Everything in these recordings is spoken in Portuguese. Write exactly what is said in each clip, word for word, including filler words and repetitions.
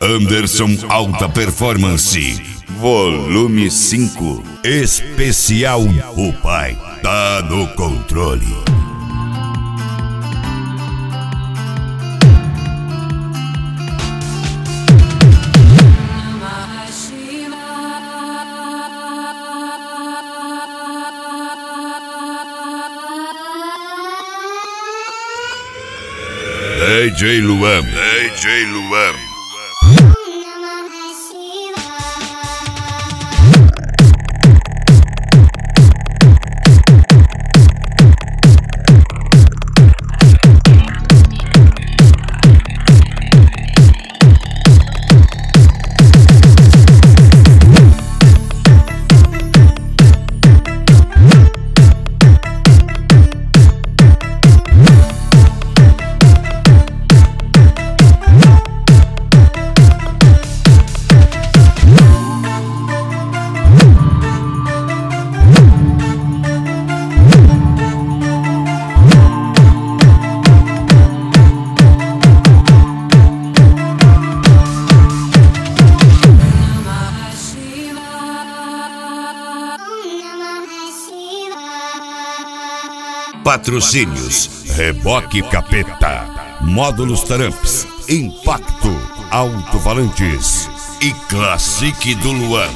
Anderson Alta Performance, volume cinco. Especial O Pai Tá no Controle. D J Luan, D J Luan. Patrocínios: Reboque Capeta, Módulos Tramps, Impacto, Alto-Falantes e Classic do Luan.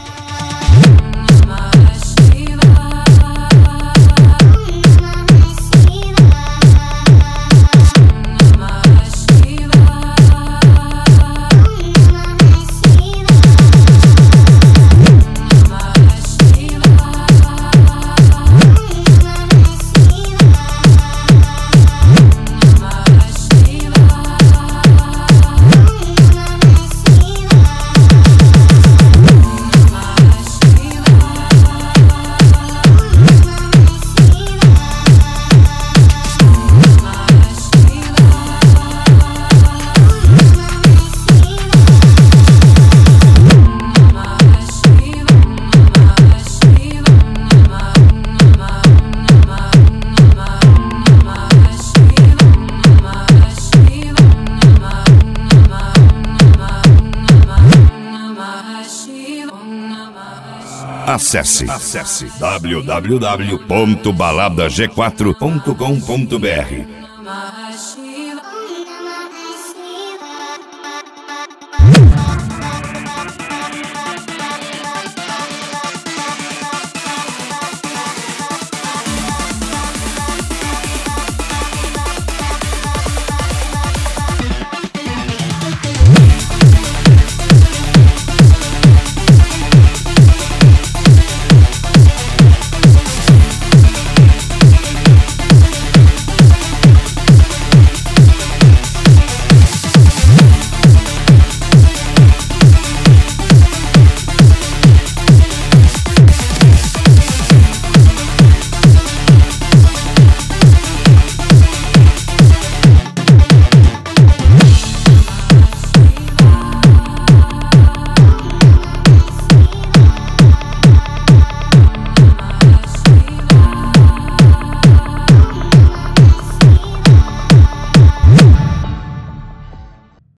Acesse, acesse w w w ponto balada g quatro ponto com ponto b r